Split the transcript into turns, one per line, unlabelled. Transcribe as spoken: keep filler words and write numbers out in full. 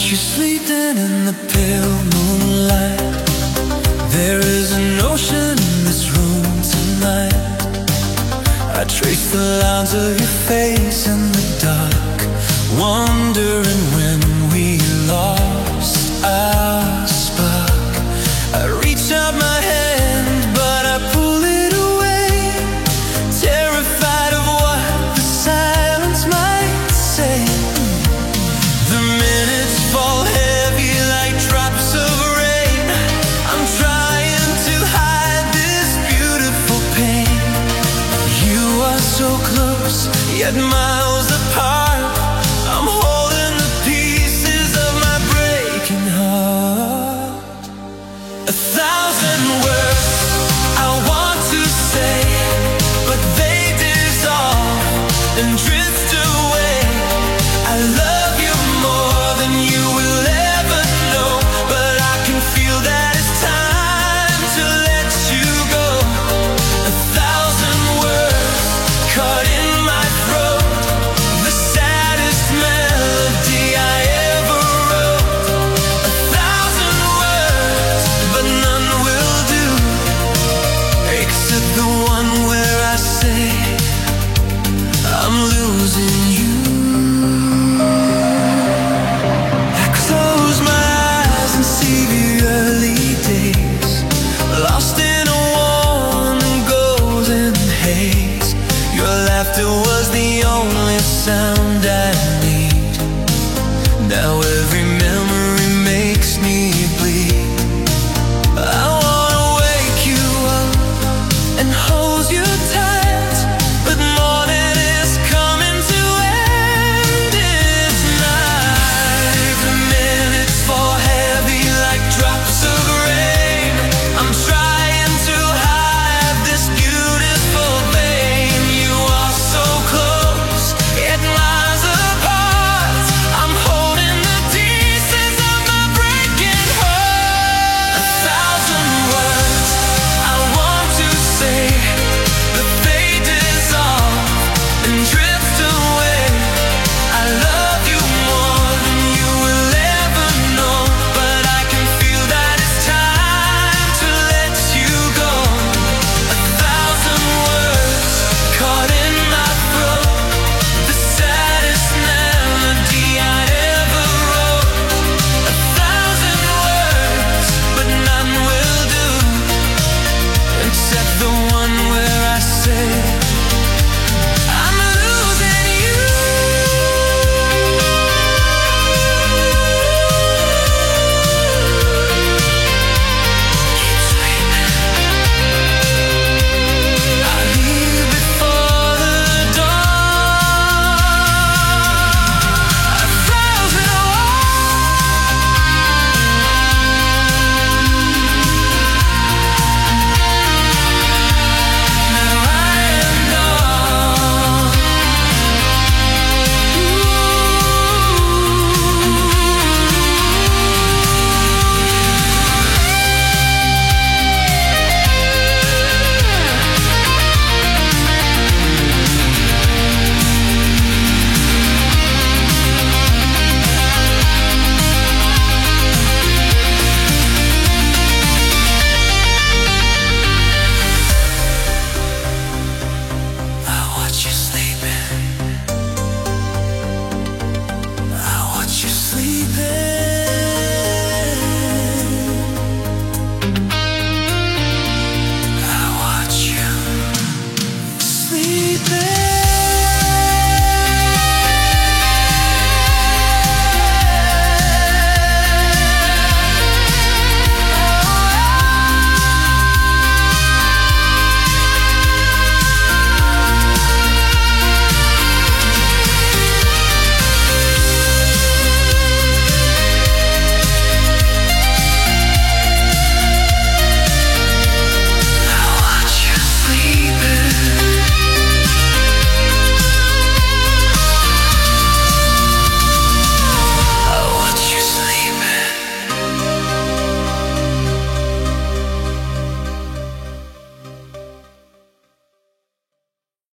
you sleeping in the pale moonlight. There is an ocean in this room tonight. I trace the lines of your face in the dark, wondering when we lost our spark. I reach out my hand, but I pull it away, terrified of what the silence might say. The minutes fall heavy like drops of rain. I'm trying to hide this beautiful pain. You are so close, yet miles apart.